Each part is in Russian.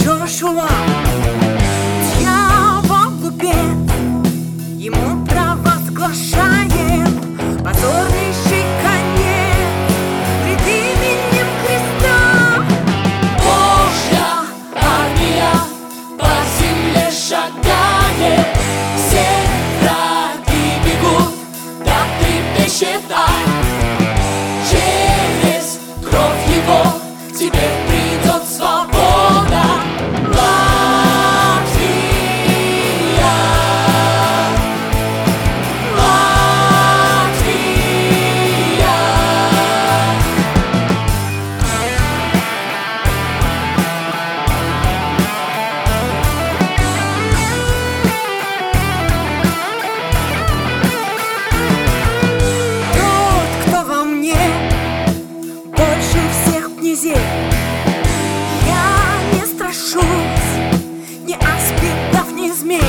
Джошуа, дьявол глупец, ему провозглашаем позорнейший конец пред именем Христа. Божья армия по земле шагает, все враги бегут, да трепещет ад. Через кровь его теперь придет свобода. Латвия, Латвия. Тот, кто во мне больше всех князей, я не страшусь ни аспидов, ни змей.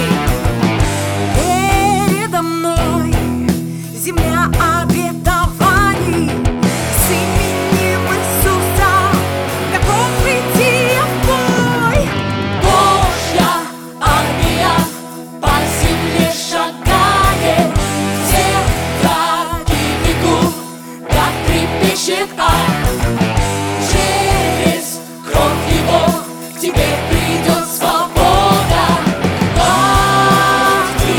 Передо мной земля обетований, с именем Иисуса готов идти в бой. Божья армия по земле шагает, все враги бегут, да трепещет ад. Через кровь его теперь придет свобода. Латвия,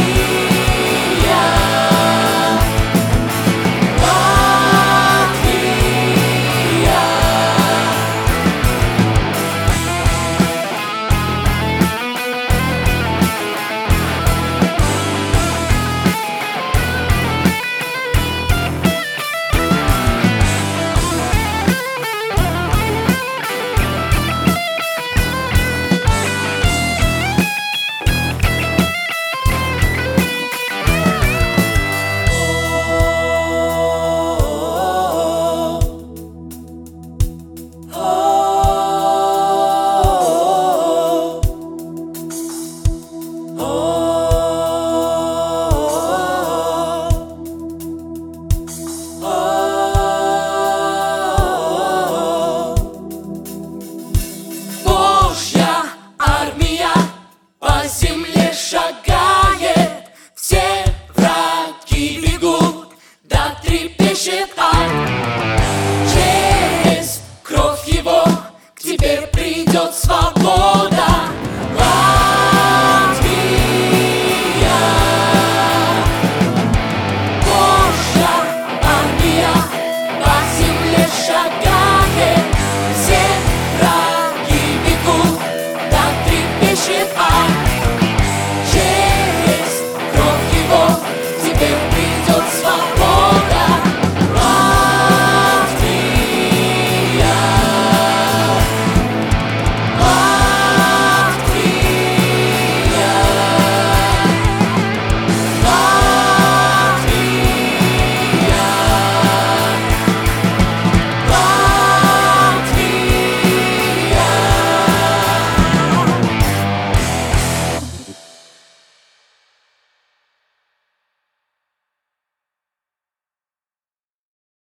Божья армия по земле шагает, все враги бегут, да трепещет ад. Через кровь его теперь придет свобода.